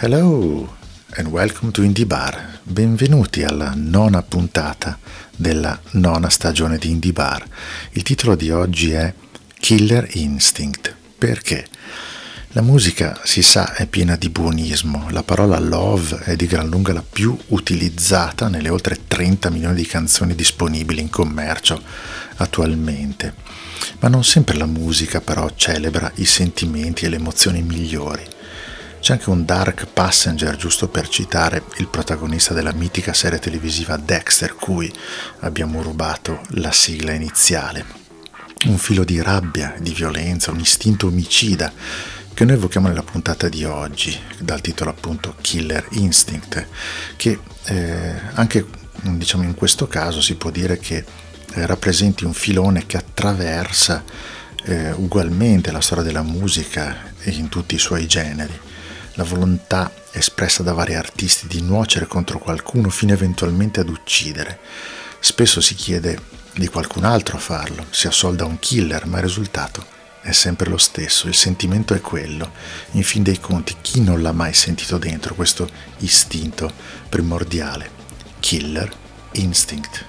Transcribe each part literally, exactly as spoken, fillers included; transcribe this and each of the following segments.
Hello and welcome to Indie Bar. Benvenuti alla nona puntata della nona stagione di Indie Bar. Il titolo di oggi è Killer Instinct. Perché? La musica, si sa, è piena di buonismo. La parola love è di gran lunga la più utilizzata nelle oltre trenta milioni di canzoni disponibili in commercio attualmente. Ma non sempre la musica però celebra i sentimenti e le emozioni migliori. C'è anche un Dark Passenger, giusto per citare il protagonista della mitica serie televisiva Dexter, cui abbiamo rubato la sigla iniziale. Un filo di rabbia, di violenza, un istinto omicida che noi evochiamo nella puntata di oggi, dal titolo appunto Killer Instinct, che eh, anche diciamo in questo caso si può dire che eh, rappresenti un filone che attraversa eh, ugualmente la storia della musica in tutti i suoi generi. La volontà espressa da vari artisti di nuocere contro qualcuno fino eventualmente ad uccidere. Spesso si chiede di qualcun altro a farlo, si assolda un killer, ma il risultato è sempre lo stesso, il sentimento è quello. In fin dei conti, chi non l'ha mai sentito dentro questo istinto primordiale? Killer Instinct.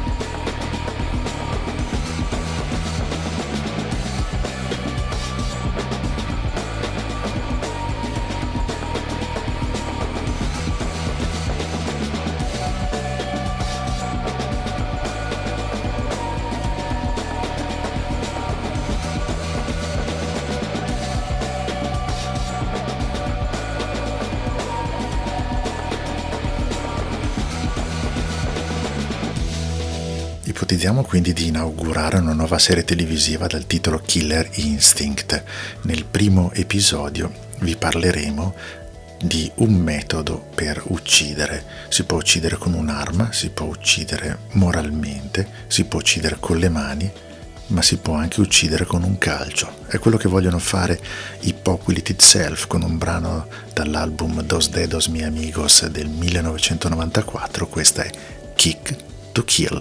Ipotizziamo quindi di inaugurare una nuova serie televisiva dal titolo Killer Instinct. Nel primo episodio vi parleremo di un metodo per uccidere. Si può uccidere con un'arma, si può uccidere moralmente, si può uccidere con le mani, ma si può anche uccidere con un calcio. È quello che vogliono fare i Pop Will Eat Itself con un brano dall'album Dos Dedos Mi Amigos del millenovecentonovantaquattro. Questa è Kick to Kill.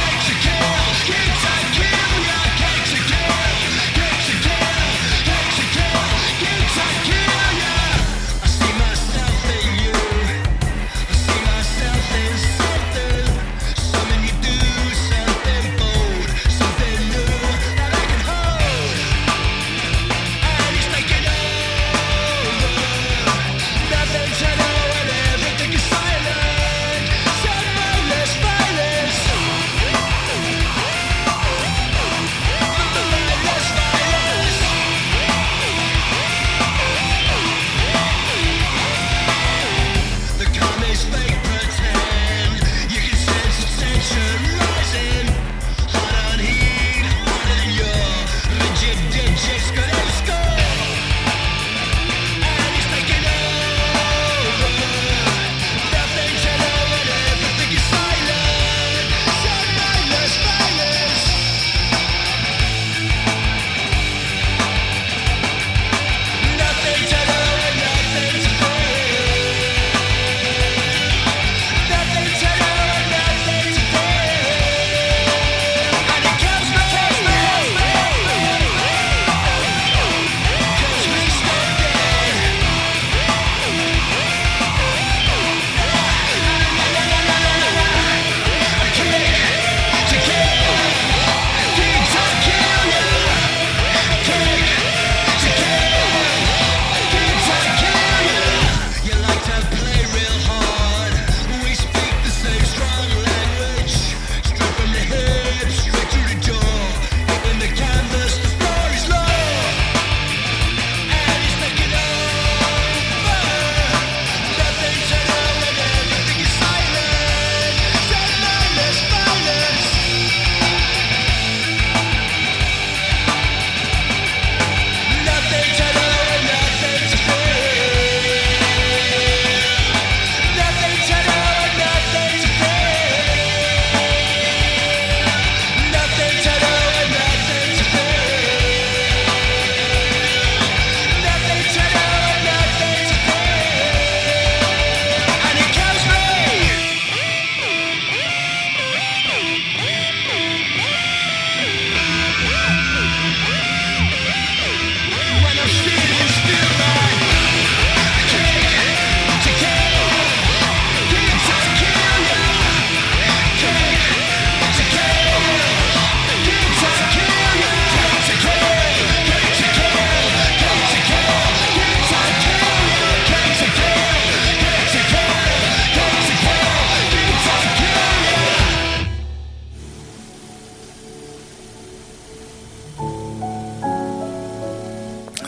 Kick to kill,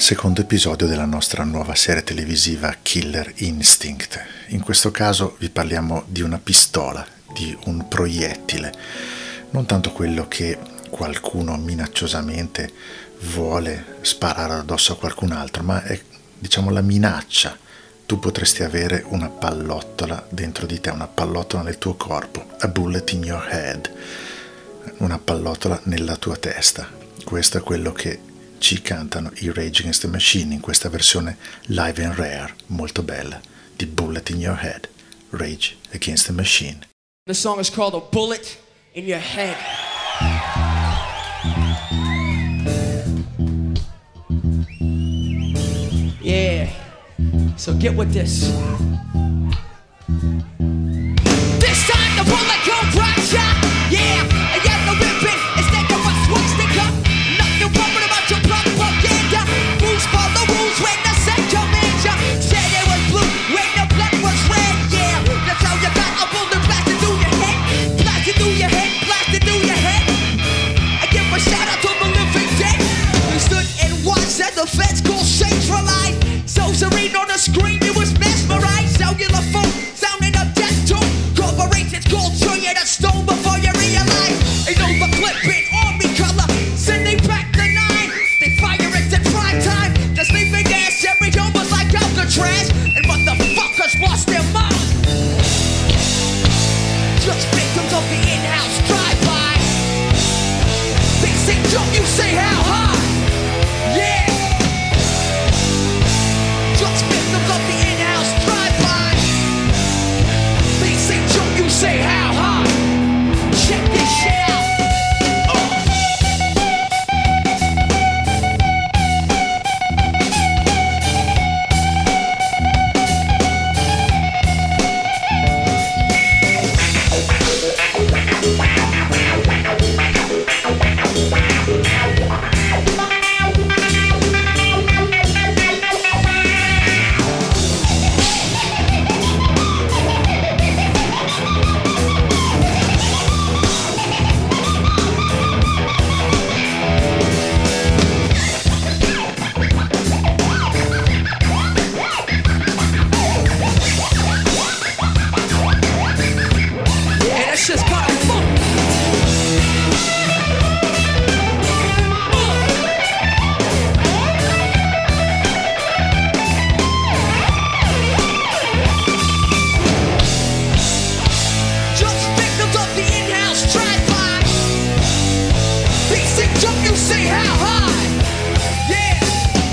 secondo episodio della nostra nuova serie televisiva Killer Instinct. In questo caso vi parliamo di una pistola, di un proiettile, non tanto quello che qualcuno minacciosamente vuole sparare addosso a qualcun altro, ma è, diciamo, la minaccia. Tu potresti avere una pallottola dentro di te, una pallottola nel tuo corpo, a bullet in your head, una pallottola nella tua testa. Questo è quello che ci cantano i Rage Against the Machine in questa versione live and rare, molto bella, di Bullet in Your Head, Rage Against the Machine. The song is called A Bullet in Your Head. Yeah, so get with this. This time the bullet goes right shot. Yeah, a yellow ribbon instead of a swastika. Nothing wrong about your propaganda. Rules for the rules when the set commands ya. Said it was blue when the blood was red. Yeah, that's how you got a bullet blasted through your head. Blasted through your head, blasted through your head. I give a shout out to the living dead. We stood and watched as the feds called centralized. So serene on the screen, it was mesmerized. Cellular phone sounding a death tone. Corporations called show you the stone before you realize. Ain't no the flipping army color. Sending back the nine. They fire it to prime time. The sleeping gas every almost like Alcatraz. And motherfuckers lost their mind. Just victims of the in-house drive-by. They say jump, you say how high. Yeah. Just victims of the in-house drive-by. They say jump, you say how high. Check this shit out. Uh. Yeah, that's just kind of fun. Just victims of the in-house drive-by. They say jump, you say how high. Yeah.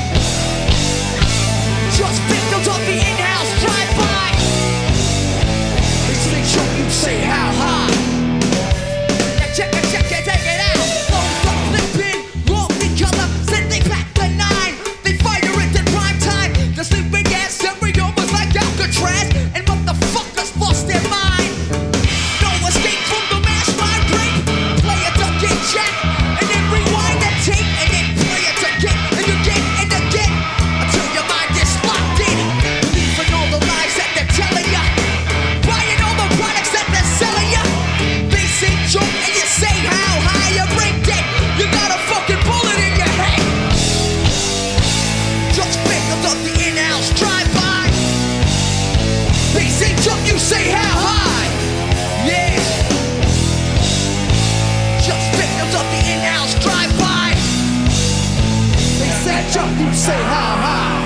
Just victims of the in-house drive-by. They say jump, you say how high. Now check it, check it, take it out. Long duck flipping, long the color, send they back the nine. They fire it in prime time. The sleeping gas every almost like Alcatraz. And motherfuckers lost their mind. No escape from the mass mind rape. Play it again, jack, and then rewind that tape, and then play it again, and again, and again, until your mind is locked in. Believing all the lies that they're telling ya. Buying all the products that they're selling ya. They say jump and you say how high. You break dead, you got a fucking bullet in your head. Just victims of the in-house drive-by. They say jump, you say how high. Yeah. Just victims of the in-house drive-by. They say jump, you say how high.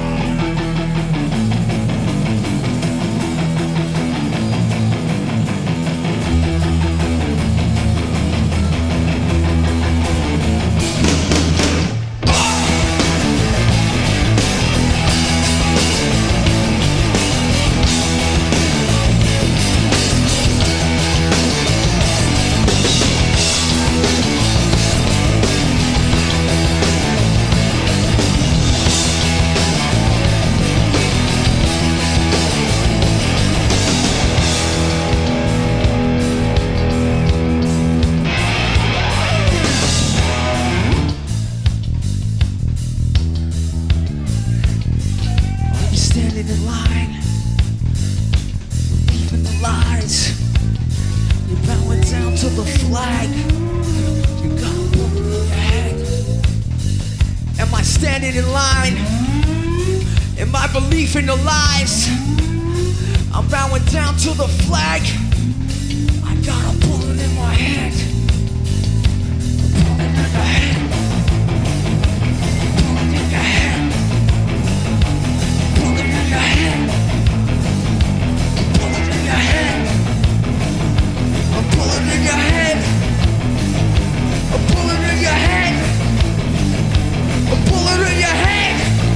Standing in line, leaving the lines. You're bowing down to the flag. You got a bullet in your head. Am I standing in line? In my belief in the lies, I'm bowing down to the flag. I got a bullet in my head. Bullet in the head. Bullet in the head. Bullet in the head. Bullet in the head. A bullet in your head. A bullet in your head. A bullet in your head.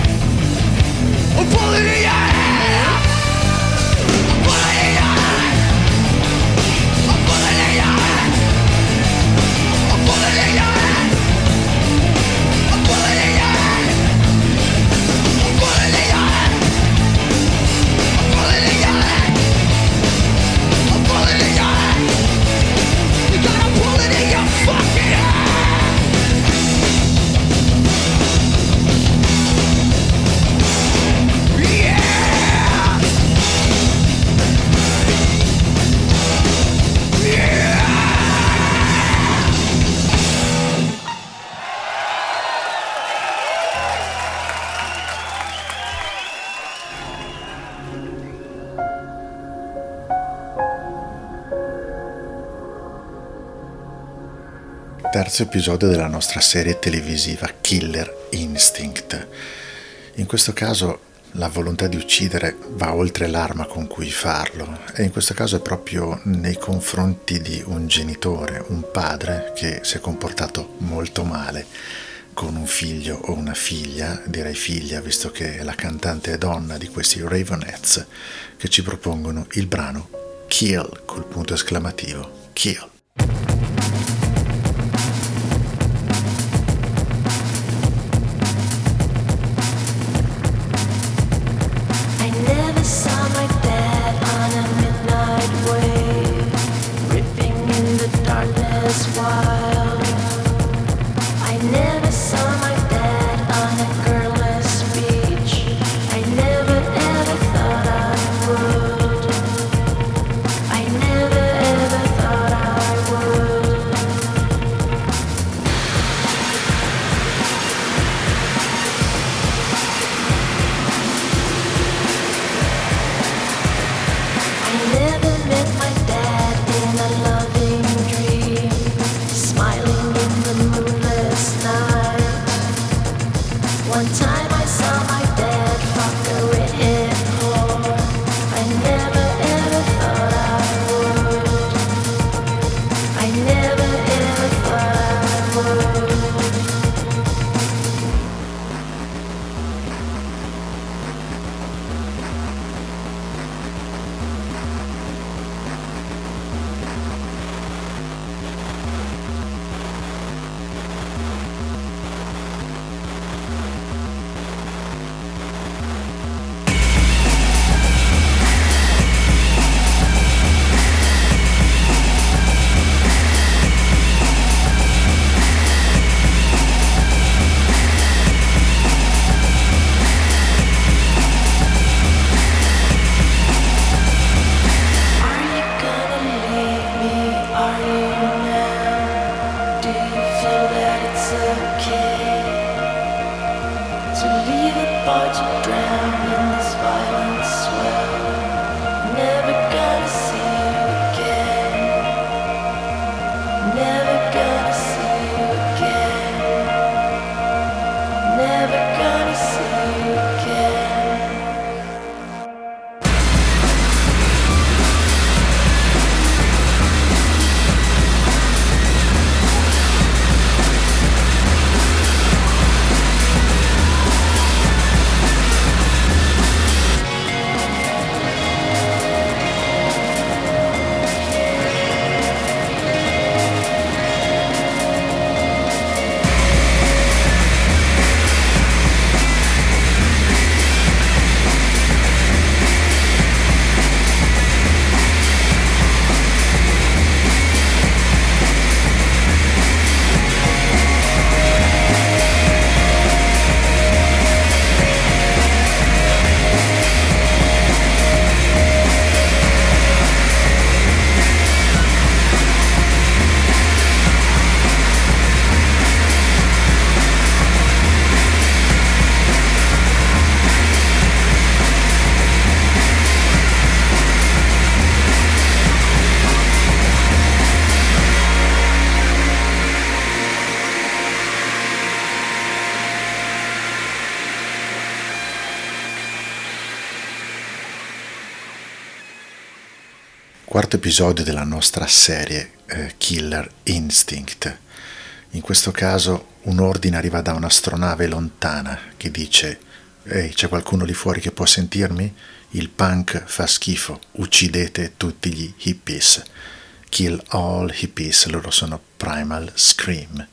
A bullet in your head. A bullet in your head. A bullet in your head. A bullet in your head. A bullet in your head. A bullet in your head. A bullet in your head. A bullet in your head. You got a bullet in your fucking head. Terzo episodio della nostra serie televisiva Killer Instinct. In questo caso la volontà di uccidere va oltre l'arma con cui farlo, e in questo caso è proprio nei confronti di un genitore, un padre che si è comportato molto male con un figlio o una figlia, direi figlia visto che la cantante è donna, di questi Raveonettes, che ci propongono il brano Kill col punto esclamativo, Kill. I never ever thought I quarto episodio della nostra serie eh, Killer Instinct. In questo caso un ordine arriva da un'astronave lontana che dice: ehi, c'è qualcuno lì fuori che può sentirmi? Il punk fa schifo, uccidete tutti gli hippies. Kill all hippies, loro sono Primal Scream.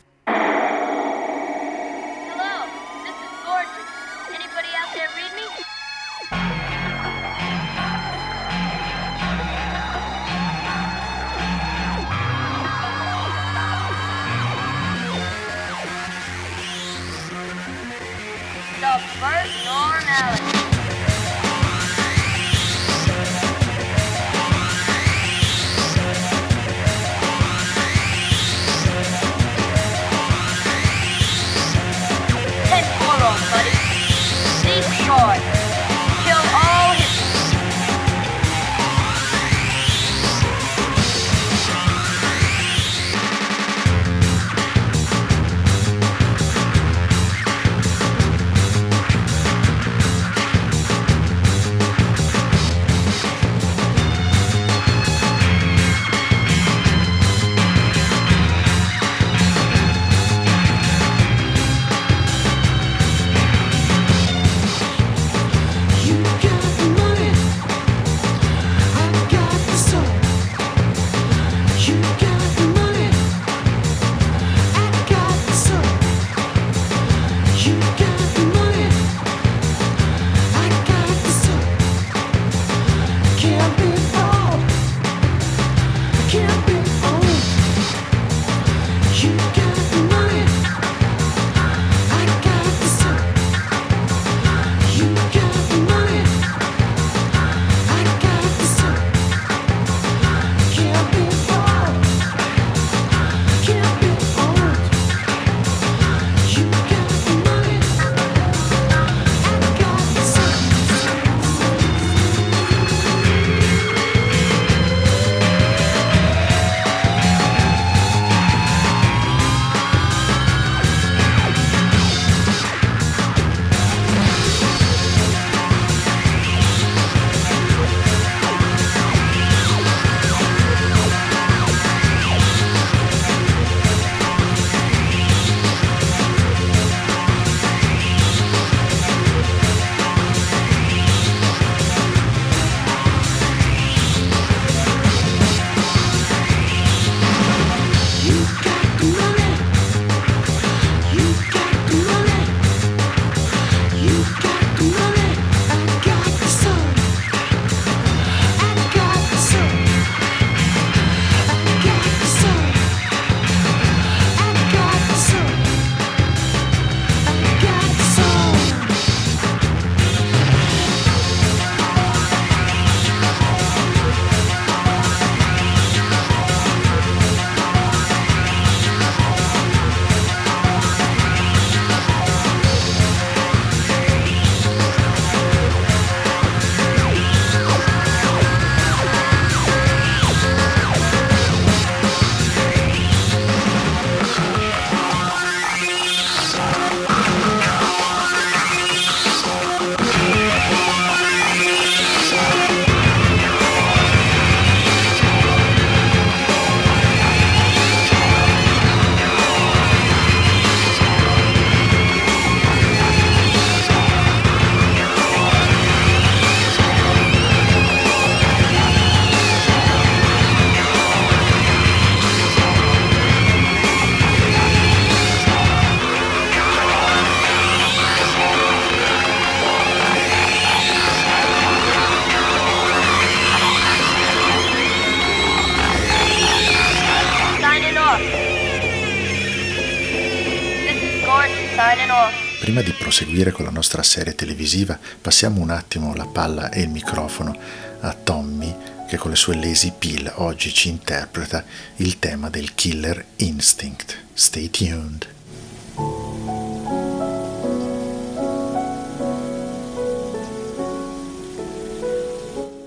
Prima di proseguire con la nostra serie televisiva, passiamo un attimo la palla e il microfono a Tommy, che con le sue Lazy Pill oggi ci interpreta il tema del Killer Instinct. Stay tuned.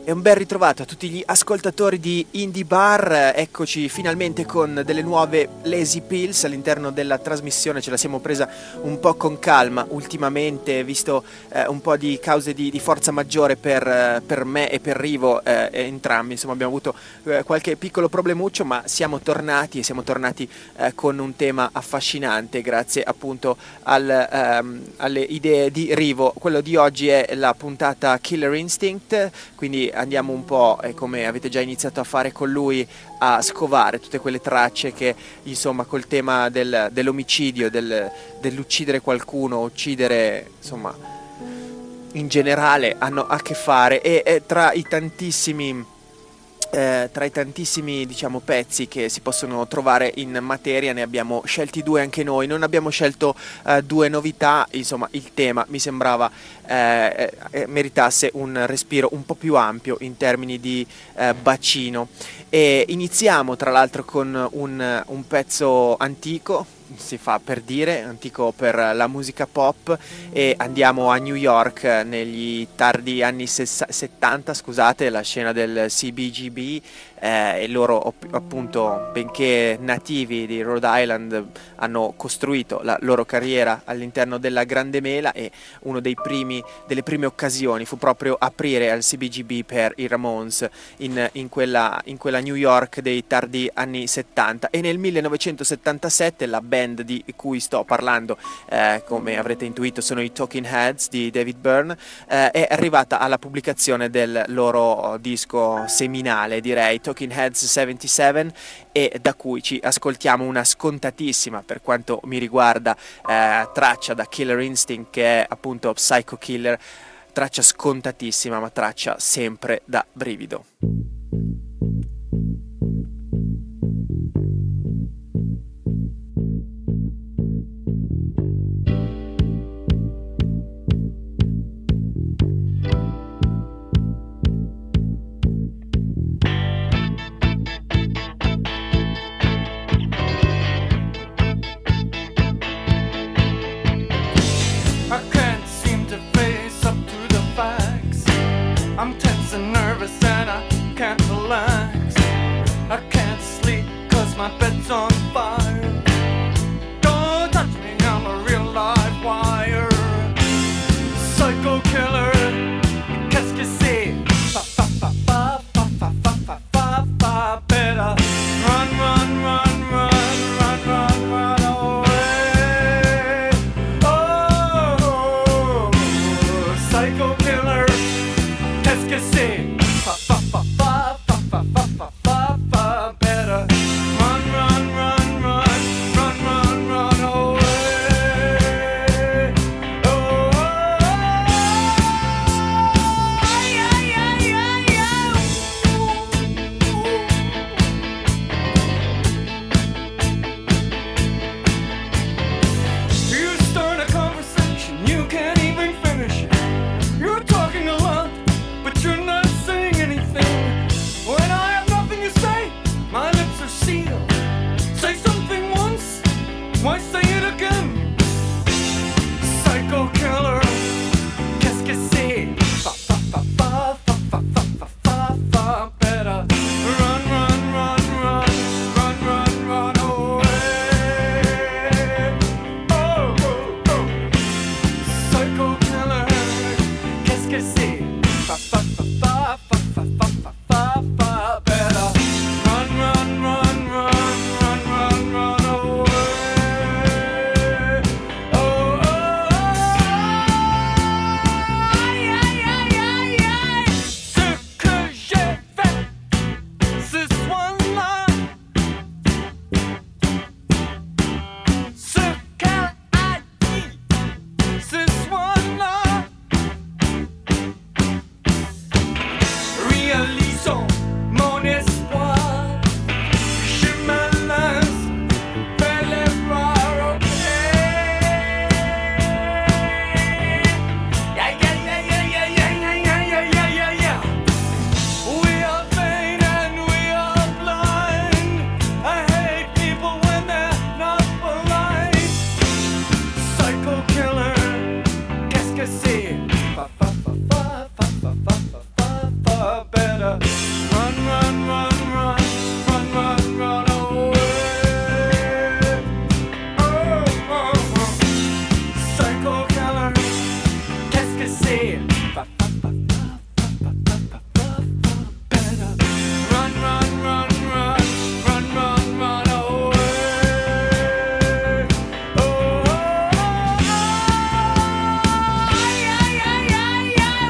E un bel ritrovato a tutti gli ascoltatori di Indie Bar, eccoci finalmente con delle nuove Lazy Pills all'interno della trasmissione. Ce la siamo presa un po' con calma ultimamente, visto eh, un po' di cause di, di forza maggiore per, eh, per me e per Rivo, eh, entrambi, insomma abbiamo avuto eh, qualche piccolo problemuccio, ma siamo tornati e siamo tornati eh, con un tema affascinante grazie appunto al, ehm, alle idee di Rivo. Quello di oggi è la puntata Killer Instinct, quindi andiamo un po', eh, come avete già iniziato a fare con lui, a scovare tutte quelle tracce che insomma col tema del, dell'omicidio, del, dell'uccidere qualcuno, uccidere insomma in generale hanno a che fare, e, e tra i tantissimi Eh, tra i tantissimi diciamo pezzi che si possono trovare in materia ne abbiamo scelti due anche noi. Non abbiamo scelto eh, due novità, insomma il tema mi sembrava eh, eh, meritasse un respiro un po' più ampio in termini di eh, bacino. E iniziamo tra l'altro con un, un pezzo antico, si fa per dire, antico per la musica pop, e andiamo a New York negli tardi anni settanta, scusate, la scena del C B G B, eh, e loro appunto, benché nativi di Rhode Island, hanno costruito la loro carriera all'interno della Grande Mela, e uno dei primi delle prime occasioni fu proprio aprire al C B G B per i Ramones in, in, quella, in quella New York dei tardi anni settanta. E nel millenovecentosettantasette la band di cui sto parlando, eh, come avrete intuito sono i Talking Heads di David Byrne, eh, è arrivata alla pubblicazione del loro disco seminale, direi, Talking Heads settantasette, e da cui ci ascoltiamo una scontatissima, per quanto mi riguarda, eh, traccia da Killer Instinct, che è appunto Psycho Killer, traccia scontatissima ma traccia sempre da brivido. I'm tense and nervous and I can't relax. I can't sleep cause my bed's on fire. Don't touch me, I'm a real live wire. Psycho killer, qu'est-ce que c'est? Fa fa fa fa fa fa fa fa fa fa. Better run, run, run, run, run, run, run away. Oh, psycho killer. Qu'est-ce que c'est? Fa fa fa fa fa fa fa fa fa fa. Better run, run, run, run, run, run, run away. Oh, ay, ay, ay, ay, ay. You start a conversation, you can't even finish it. You're talking a lot, but you're not saying anything. When I have nothing to say, my lips are sealed. Say something once, why say it again? Psycho killer, qu'est-ce que c'est? Fa fa fa fa fa fa fa fa fa fa. Better run, run, run, run, run, run, run away. Oh, oh, oh. Psycho killer, qu'est-ce que c'est? Fa fa fa fa fa fa fa fa fa fa. Better run, run, run, run, run, run, run away. Oh, oh, aïe, aïe, aïe, aïe, aïe. Ce que j'ai fait ce soir-là, ce qu'elle a dit ce soir-là, better run, run, run, run, run, run, run away. Oh, oh, oh. Psycho killer, qu'est-ce que c'est? Fa, fa, fa, fa, fa, fa, fa, fa, fa. Better run, run, run, run, run, run, run away. Oh, oh, oh, oh. Ay, ay, ay, ay, ay.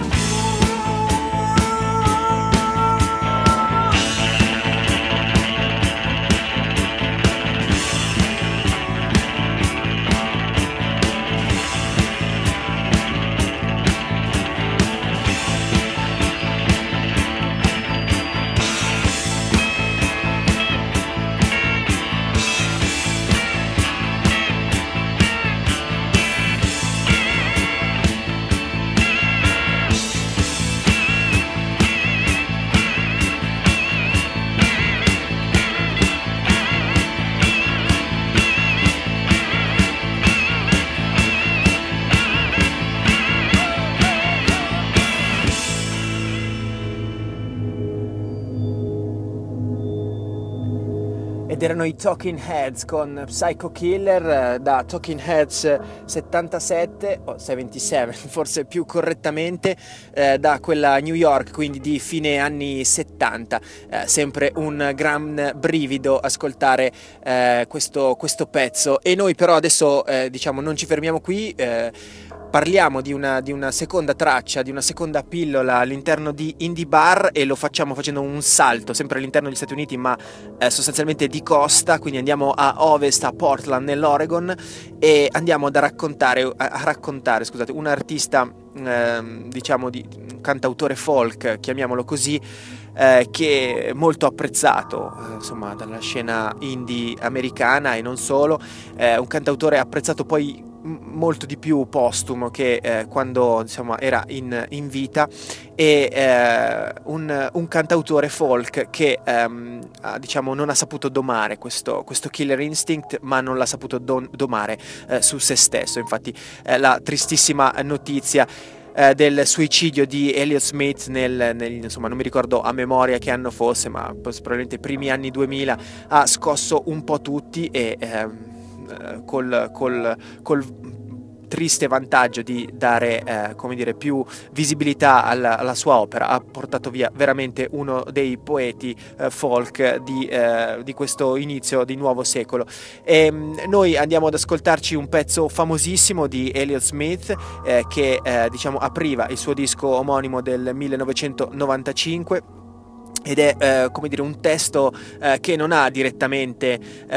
Ed erano i Talking Heads con Psycho Killer, eh, da Talking Heads settantasette o settantasette forse più correttamente, eh, da quella New York, quindi di fine anni settanta. Eh, sempre un gran brivido ascoltare eh, questo, questo pezzo. E noi però adesso eh, diciamo non ci fermiamo qui, eh, parliamo di una, di una seconda traccia, di una seconda pillola all'interno di Indie Bar, e lo facciamo facendo un salto sempre all'interno degli Stati Uniti, ma eh, sostanzialmente di costa, quindi andiamo a ovest, a Portland nell'Oregon, e andiamo ad raccontare, a, a raccontare scusate, un artista, eh, diciamo di un cantautore folk, chiamiamolo così, eh, che è molto apprezzato eh, insomma dalla scena indie americana e non solo, eh, un cantautore apprezzato poi molto di più postumo che eh, quando insomma era in, in vita, e eh, un, un cantautore folk che ehm, ha, diciamo non ha saputo domare questo, questo killer instinct, ma non l'ha saputo don, domare eh, su se stesso. Infatti eh, la tristissima notizia eh, del suicidio di Elliott Smith nel, nel, insomma non mi ricordo a memoria che anno fosse, ma probabilmente primi anni duemila, ha scosso un po' tutti, e ehm, Col, col, col triste vantaggio di dare eh, come dire più visibilità alla, alla sua opera, ha portato via veramente uno dei poeti eh, folk di, eh, di questo inizio di nuovo secolo. E mh, noi andiamo ad ascoltarci un pezzo famosissimo di Elliott Smith eh, che eh, diciamo apriva il suo disco omonimo del millenovecentonovantacinque, ed è eh, come dire un testo eh, che non ha direttamente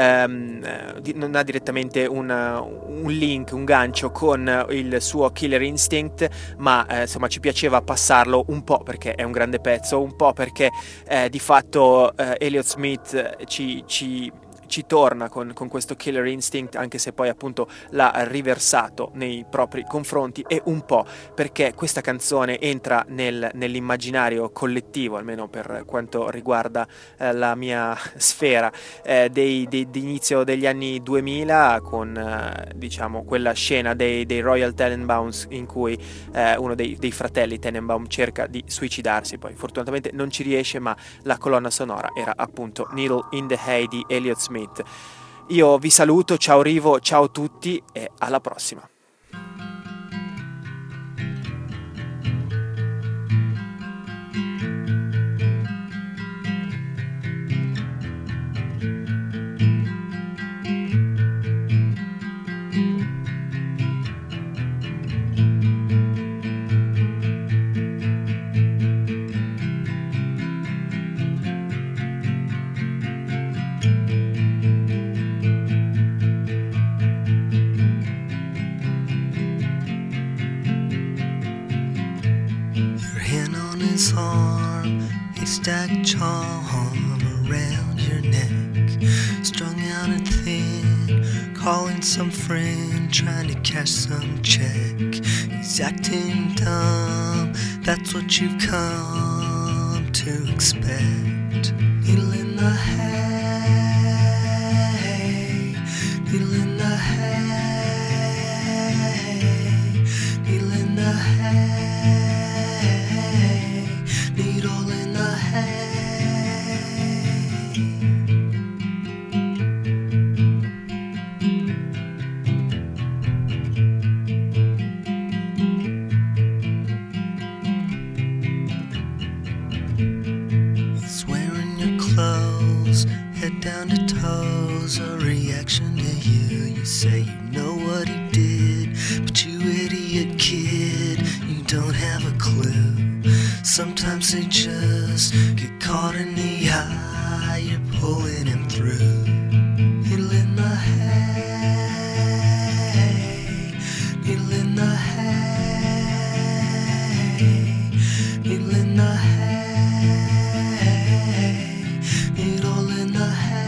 ehm, di, non ha direttamente un, un link, un gancio con il suo Killer Instinct, ma eh, insomma ci piaceva passarlo un po' perché è un grande pezzo, un po' perché eh, di fatto eh, Elliott Smith ci, ci ci torna con, con questo Killer Instinct, anche se poi appunto l'ha riversato nei propri confronti, e un po' perché questa canzone entra nel, nell'immaginario collettivo, almeno per quanto riguarda eh, la mia sfera eh, dei, dei, di inizio degli anni duemila, con eh, diciamo quella scena dei, dei Royal Tenenbaums in cui eh, uno dei, dei fratelli Tenenbaum cerca di suicidarsi, poi fortunatamente non ci riesce, ma la colonna sonora era appunto Needle in the Hay di Elliott Smith. Io vi saluto, ciao Rivo, ciao a tutti e alla prossima. his arm, haystack charm around your neck, strung out and thin, calling some friend, trying to cash some check. He's acting dumb, that's what you've come to expect. Needle in the hay, needle in the hay, needle in the hay, needle in the hay. was a reaction to you. You say you know what he did, but you idiot kid, you don't have a clue. Sometimes they just get caught in the eye, you're pulling him through. Needle in the hay, needle in the hay, needle in the hay, needle in the hay.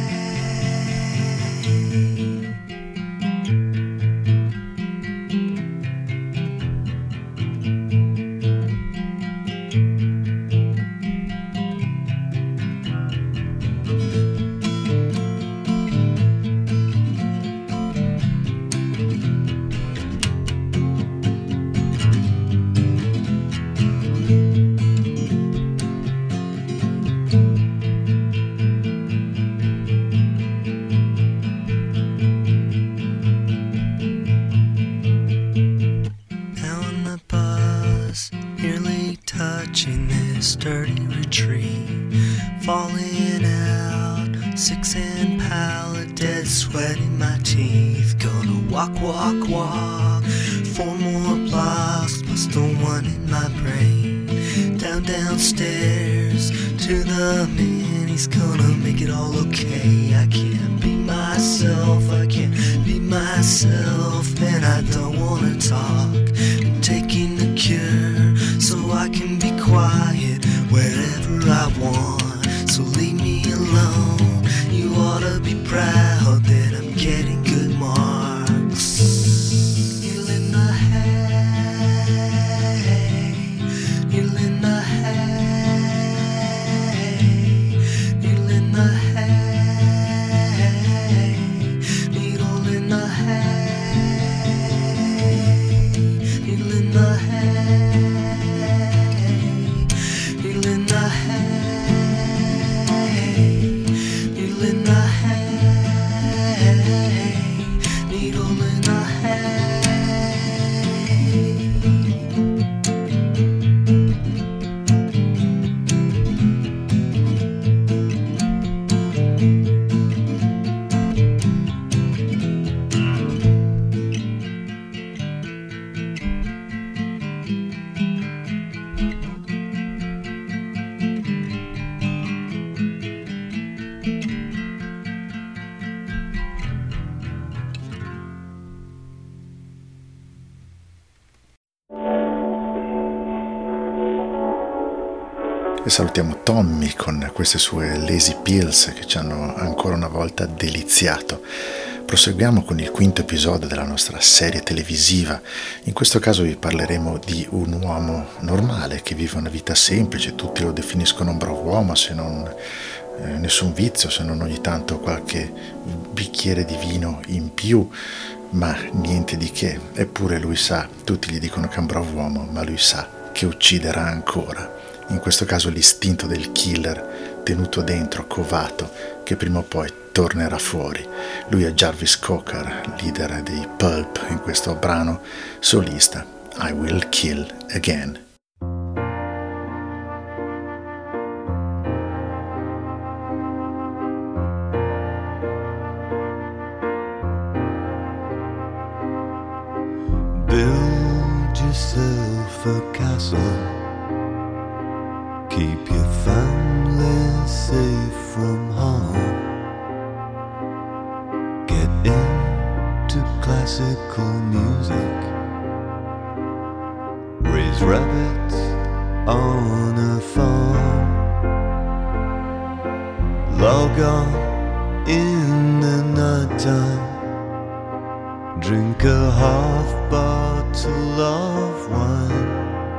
Sturdy retreat, falling out, six and pallet, dead sweat in my teeth. Gonna walk, walk, walk, four more blocks plus the one in my brain. Down, downstairs to the man, he's gonna make it all okay. I can't be myself, I can't be myself, and I don't wanna talk. I'm taking the cure so I can be quiet wherever I want, so leave me alone. You ought to be proud that I'm getting good marks. Needle in the hay, needle in the hay, needle in the hay, needle in the hay, needle in the hay. E salutiamo Tommy con queste sue Lazy Pills che ci hanno ancora una volta deliziato. Proseguiamo con il quinto episodio della nostra serie televisiva. In questo caso vi parleremo di un uomo normale che vive una vita semplice, tutti lo definiscono un bravo uomo, se non eh, nessun vizio, se non ogni tanto qualche bicchiere di vino in più, ma niente di che. Eppure lui sa, tutti gli dicono che è un bravo uomo, ma lui sa che ucciderà ancora. In questo caso l'istinto del killer tenuto dentro, covato, che prima o poi tornerà fuori. Lui è Jarvis Cocker, leader dei Pulp in questo brano solista, I Will Kill Again. Build yourself a castle. Keep your family safe from harm. Get into classical music. Raise rabbits on a farm. Log on in the nighttime. Drink a half bottle of wine.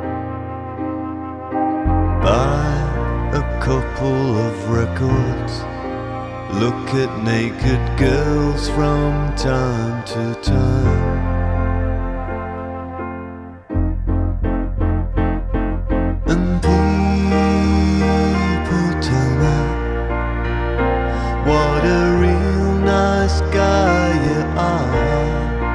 Buy a couple of records. Look at naked girls from time to time. And people tell me what a real nice guy you are.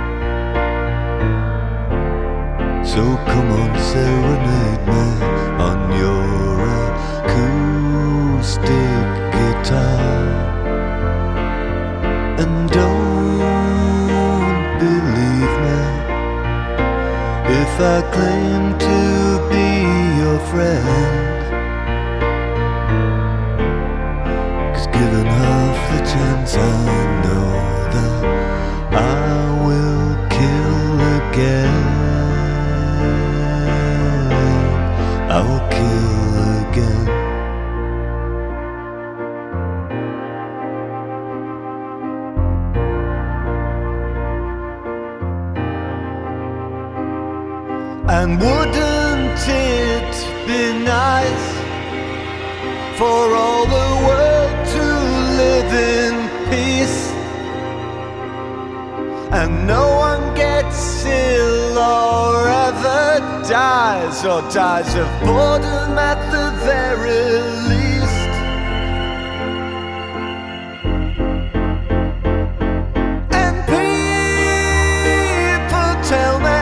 So come on, serenade me on your acoustic guitar. friend. 'Cause given half the chance I know that I will kill again. I will kill again. And wouldn't it be nice for all the world to live in peace, and no one gets ill or ever dies, or dies of boredom at the very least? And people tell me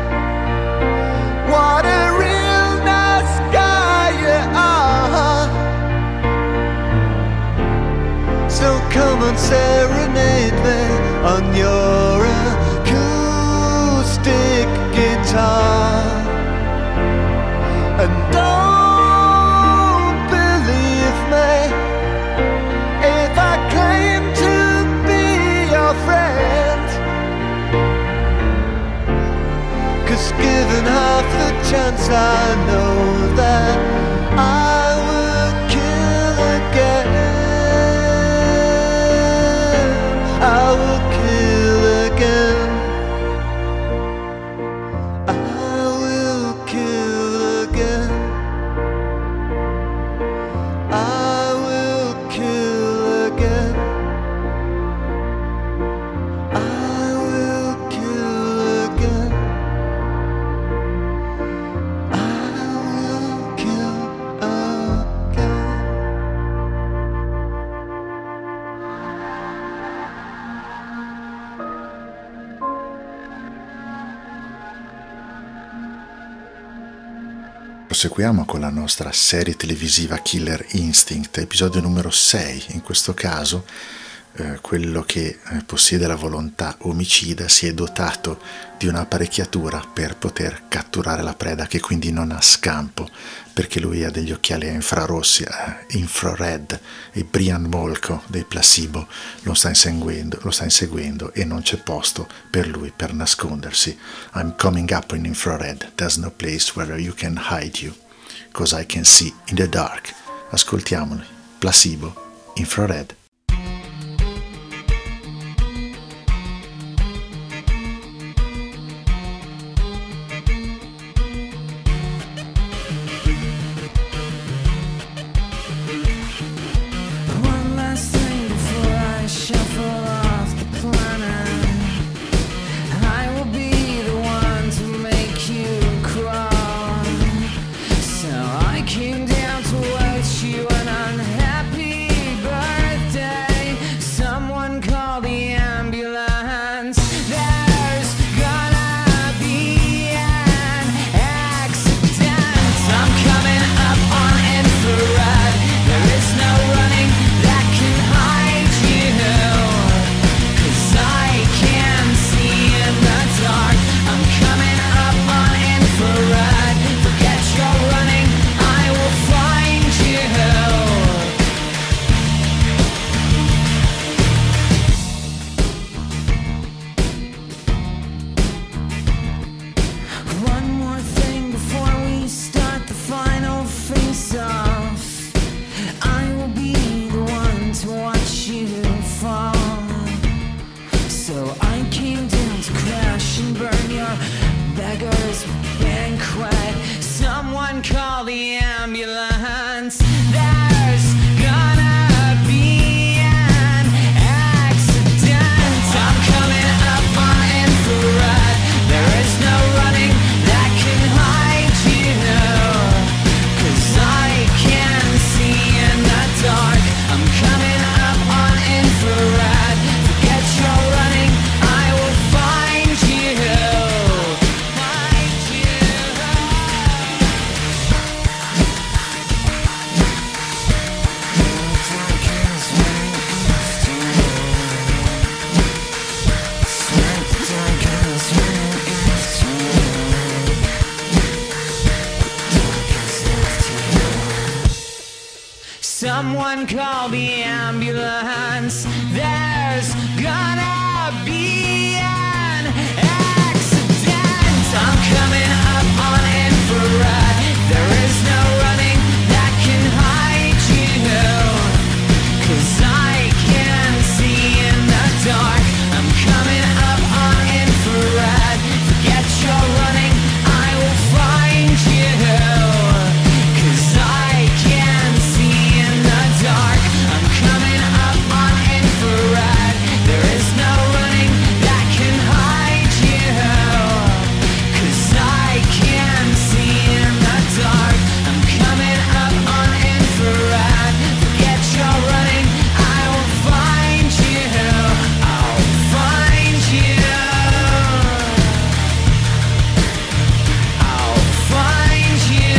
what a real nice guy you are. So come and serenade me on your acoustic guitar. And don't believe me if I claim to be your friend. 'Cause given half the chance I know that I will kill again. I will kill again. I will kill again. I will kill again. I will kill again. I will kill again. Proseguiamo con la nostra serie televisiva Killer Instinct, episodio numero sei. In questo caso eh, quello che eh, possiede la volontà omicida si è dotato di un'apparecchiatura per poter catturare la preda, che quindi non ha scampo, perché lui ha degli occhiali a infrarossi, eh, infrared, e Brian Molko dei Placebo lo sta inseguendo, lo sta inseguendo e non c'è posto per lui per nascondersi. I'm coming up in infrared, there's no place where you can hide you, 'cause I can see in the dark. Ascoltiamoli, Placebo, Infrared. One last thing before I shuffle off the planet. I will be the one to make you crawl. So I came down to wish you an unhappy birthday. Someone call the ambulance. There's gonna be an accident. I'm coming up on infrared. There is no running that can hide you, 'cause I can see in the dark. I'm coming up on infrared. Forget your running, I will find you. One more thing before we start the final face-off. I will be the one to watch you fall. So I came down to crash and burn your beggar's banquet. Someone call the ambulance. There's gonna be an accident. I'm coming up on infrared. There is no running that can hide you, 'cause I can see in the dark. I'm coming up on infrared. Forget your running, I will find you. Find you. Someone call the ambulance. There's gonna be an accident. I'm coming up on infrared. There is no running that can hide you, 'cause I can see in the dark. I'm coming up on infrared. Forget your running, I will find you, 'cause I can see in the dark. I'm coming up on infrared. There is no running that can hide you, 'cause I can see in the dark. I'm coming up on infrared. Forget your running, I will find you. I'll find you. I'll find you.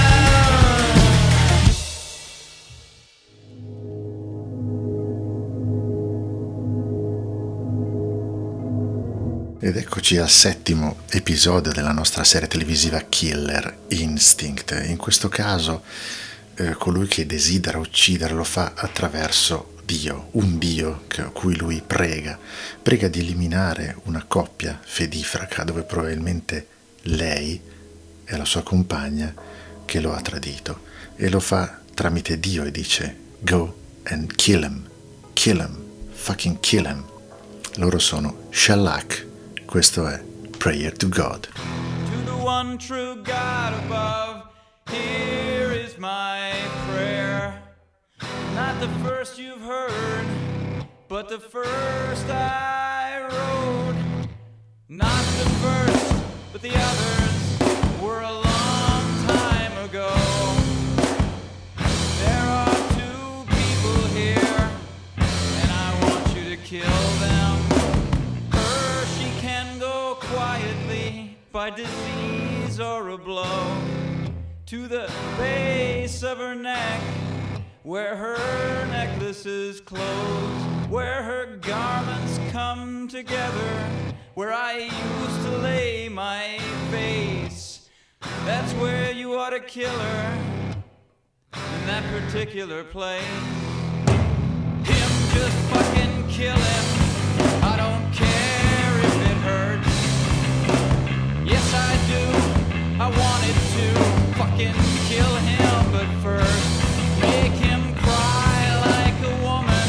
Ed eccoci al settimo episodio della nostra serie televisiva Killer Instinct. In questo caso eh, colui che desidera uccidere lo fa attraverso Dio, un Dio che, a cui lui prega, prega di eliminare una coppia fedifraca dove probabilmente lei è la sua compagna che lo ha tradito, e lo fa tramite Dio e dice go and kill him, kill him, fucking kill him. Loro sono Shellac. Questo è Prayer to God. To the one true God above, here is my prayer. Not the first you've heard, but the first I wrote. Not the first, but the others were a long time ago. There are two people here, and I want you to kill them. Her, she can go quietly by disease or a blow to the base of her neck, where her necklaces close, where her garments come together, where I used to lay my face. That's where you ought to kill her, in that particular place. Him, just fucking kill him. I don't care if it hurts. Yes, I do. I wanted to fucking kill him, but first make him cry like a woman.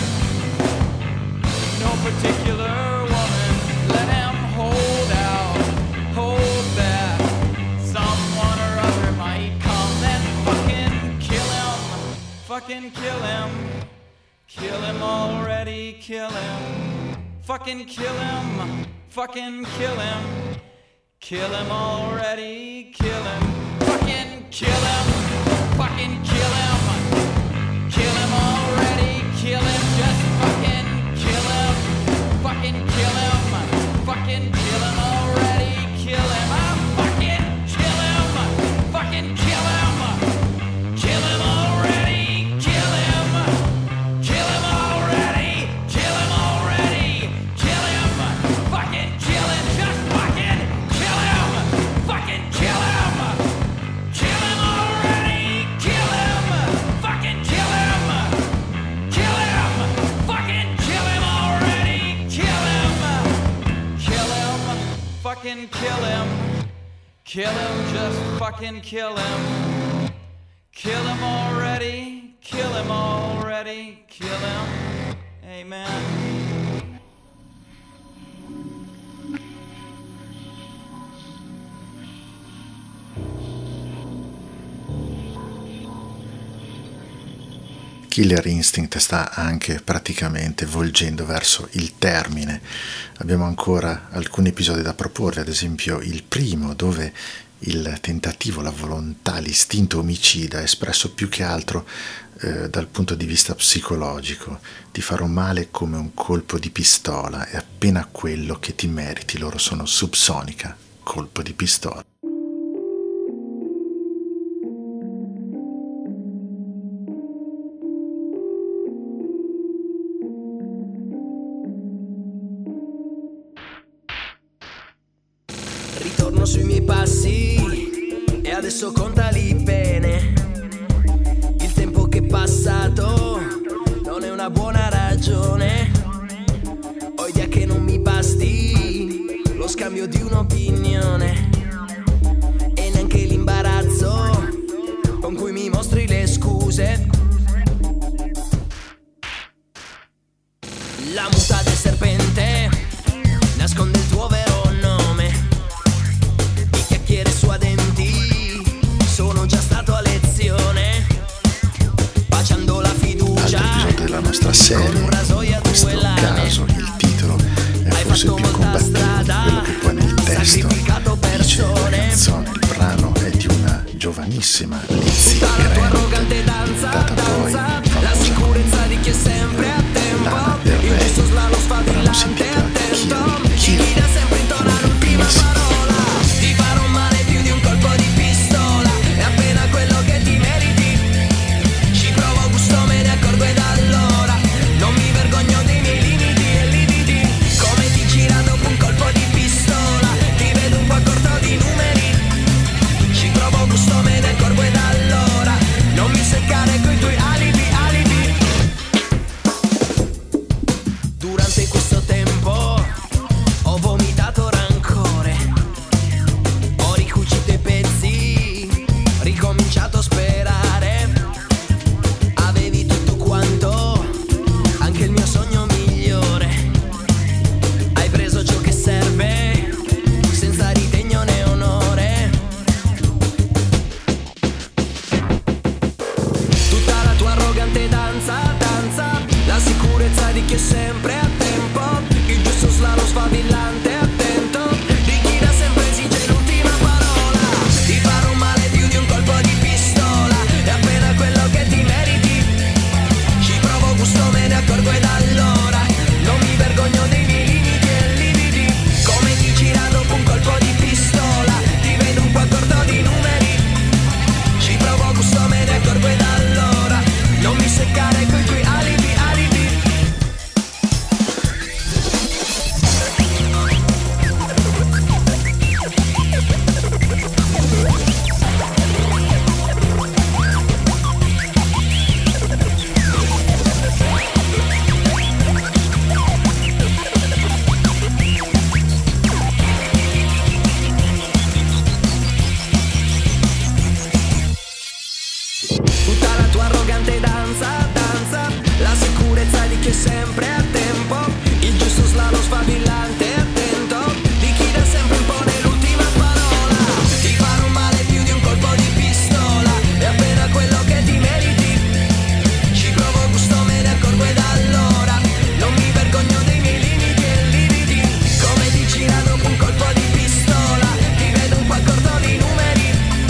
No particular woman. Let him hold out, hold that someone or other might come. Then fucking kill him, fucking kill him. Kill him already, kill him. Fucking kill him, fucking kill him. Kill him already, kill him. Fucking kill him, fucking kill him. Kill him already, kill him. Just fucking kill him. Fucking kill him. Fucking kill him already, kill him. I'm fucking kill him. Fucking kill him. Kill him already, kill him. Kill him already, kill him already. Kill him. Fucking kill him. Just fucking kill him. Fucking kill him. Kill him already, kill him. Fucking kill him. Kill him. Fucking kill him already, kill him. Kill him. Fucking kill him. Kill him, just fucking kill him. Kill him already, kill him already, kill him. Amen. Killer Instinct sta anche praticamente volgendo verso il termine. Abbiamo ancora alcuni episodi da proporre, ad esempio il primo, dove il tentativo, la volontà, l'istinto omicida è espresso più che altro eh, dal punto di vista psicologico. Ti farò male come un colpo di pistola, è appena quello che ti meriti. Loro sono Subsonica, colpo di pistola. Ritorno sui miei passi e adesso contali bene. Il tempo che è passato incontri le scuse. La muta del serpente nasconde il tuo vero nome. I chiacchiere su a denti sono già stato a lezione. Baciando la fiducia. Altro episodio della nostra serie. In questo caso il titolo è forse il più combattuto, quello che poi nel testo dice la canzone. Il brano è di una giovanissima Lizzy Grant, diventata poi famosa Lana Del Rey. Il brano si intitola Kill, Kill. Benissimo. Ti farò male più di un colpo di pistola. È appena quello che ti meriti. Ci provo gusto, me ne accorgo ed allora non mi vergogno dei miei limiti e lividi. Come ti gira dopo un colpo di pistola. Ti vedo un po' corto di numeri. Ci provo gusto, me ne accorgo ed allora non mi seccare coi tuoi alibi, alibi. Durante questo tempo ho vomitato rancore. Ho ricucito i pezzi, ricominciato a sperare. Avevi tutto quanto, anche il mio sogno migliore. Hai preso ciò che serve, senza ritegno né onore. Tutta la tua arrogante danza, danza. La sicurezza di chi è sempre a tempo. Il giusto slalom sfavillante, attento. Di chi da sempre esige l'ultima parola. Ti farò male più di un colpo di pistola. È appena quello che ti meriti. Ci provo gusto, me ne accorgo ed allora non mi vergogno dei miei limiti e lividi. Come ti gira dopo un colpo di pistola. Ti vedo un po' corto di numeri. Ci provo gusto, me ne accorgo ed allora non mi seccare coi tuoi alibi, alibi. Tutta la tua arrogante danza, danza. La sicurezza di chi è sempre a tempo. Il giusto slalom sfavillante, attento. Di chi da sempre impone l'ultima parola. Ti farò male più di un colpo di pistola. È appena quello che ti meriti. Ci provo gusto, me ne accorgo ed allora non mi vergogno dei miei limiti e lividi. Come ti gira dopo un colpo di pistola. Ti vedo un po' corto di numeri.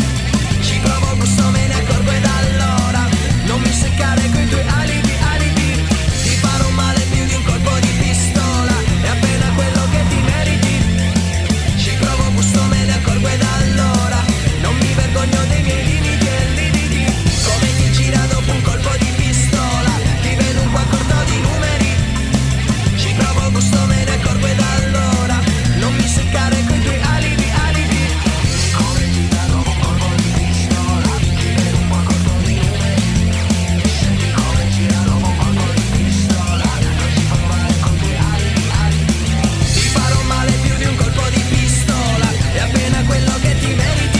Ci provo gusto, me ne accorgo ed allora non mi seccare coi tuoi alibi, alibi. Ti farò male più di un colpo di pistola. È appena quello che ti meriti. Ci provo gusto, me ne accorgo ed allora non mi vergogno dei miei limiti e lividi. Come ti gira dopo un colpo di pistola. Ti vedo un po' corto di numeri. Ci provo gusto, me ne accorgo ed allora non mi seccare coi tuoi alibi, alibi. Come ti gira dopo un colpo di pistola. Ti vedo un po' corto di numeri. Senti come gira dopo un colpo di pistola. Non ci provare con tuoi alibi, alibi. Ti farò male più di un colpo di pistola. È appena quello che ti meriti.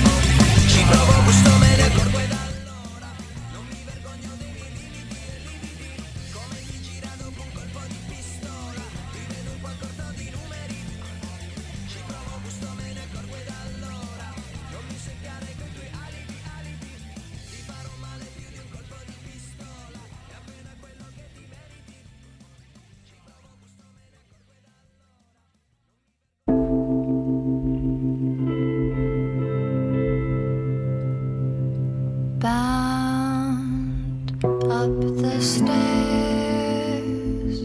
Ci provo gusto, me ne accorgo ed allora non mi vergogno dei miei limiti e lividi. Come ti gira dopo un colpo di pistola. Ti vedo un po' corto di numeri. Ci provo gusto, me ne accorgo ed allora non mi seccare coi tuoi alibi, alibi. Ti farò male più di un colpo di pistola. È appena quello che ti meriti. Ci provo gusto, me ne accorgo ed Bound up the stairs,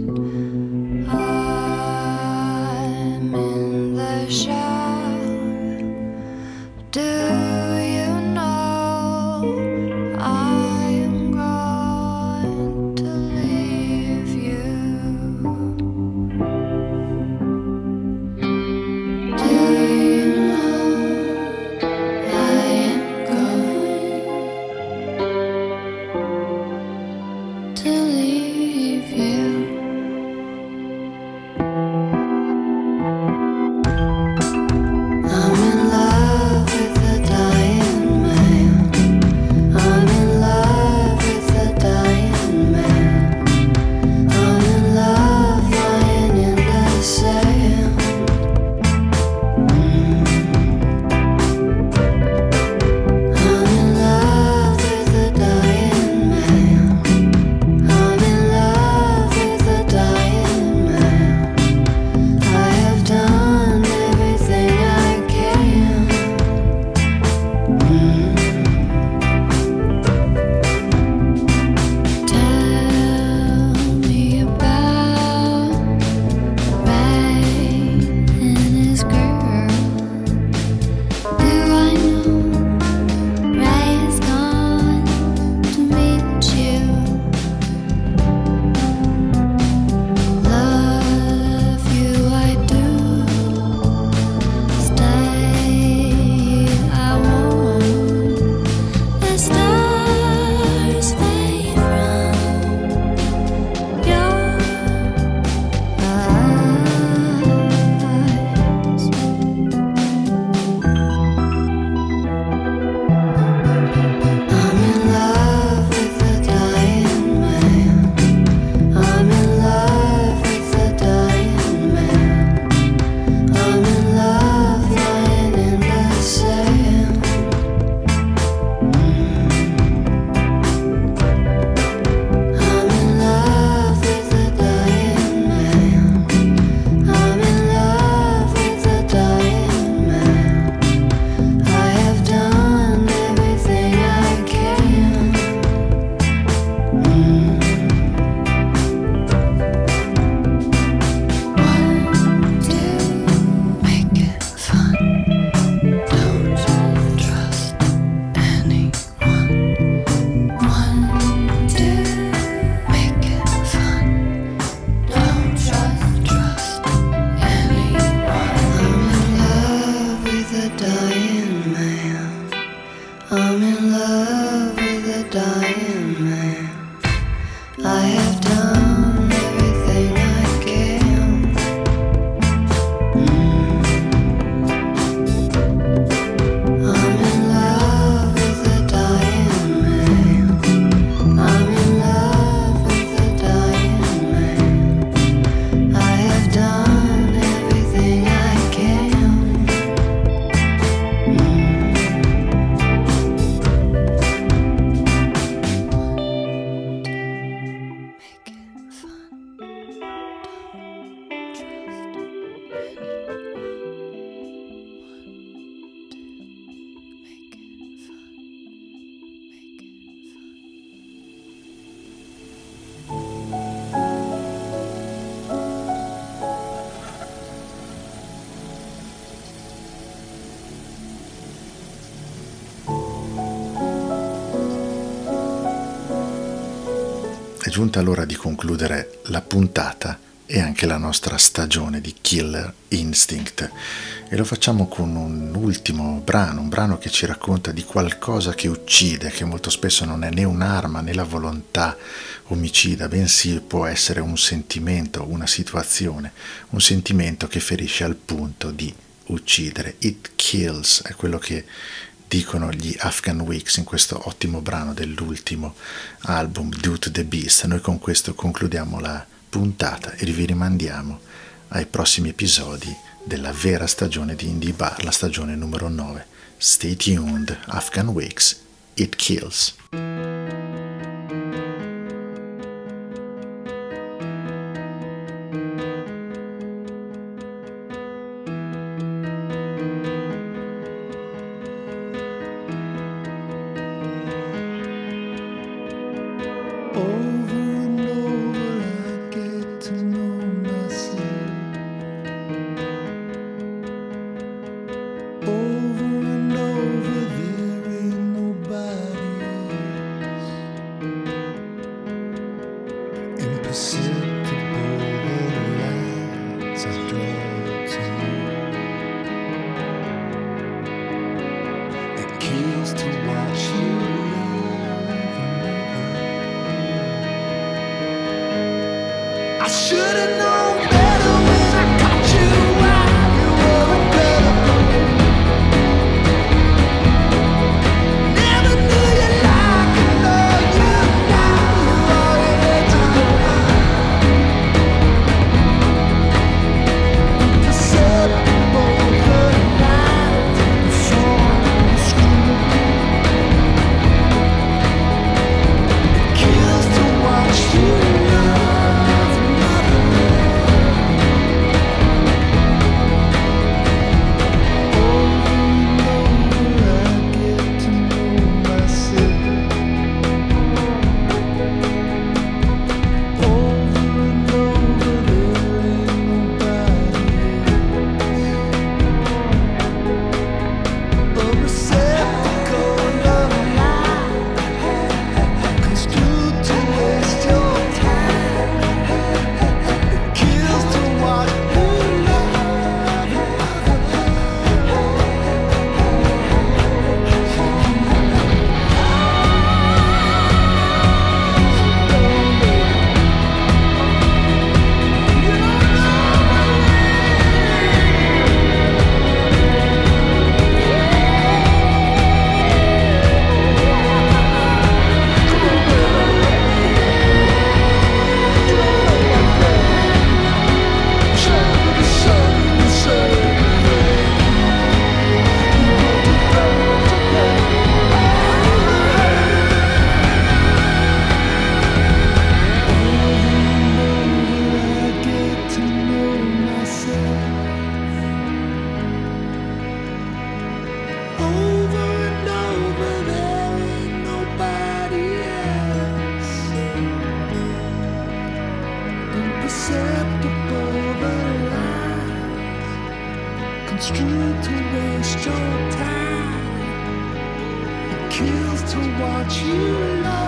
I'm in the shower. Do you know I'm going to leave you? Do you know I am going to leave giunta l'ora di concludere la puntata e anche la nostra stagione di Killer Instinct, e lo facciamo con un ultimo brano, un brano che ci racconta di qualcosa che uccide, che molto spesso non è né un'arma né la volontà omicida, bensì può essere un sentimento, una situazione, un sentimento che ferisce al punto di uccidere. It kills è quello che dicono gli Afghan Wigs in questo ottimo brano dell'ultimo album Due to the Beast. Noi con questo concludiamo la puntata e vi rimandiamo ai prossimi episodi della vera stagione di Indie Bar, la stagione numero nove. Stay tuned, Afghan Wigs, It Kills. construed to waste your time. It kills to watch you love.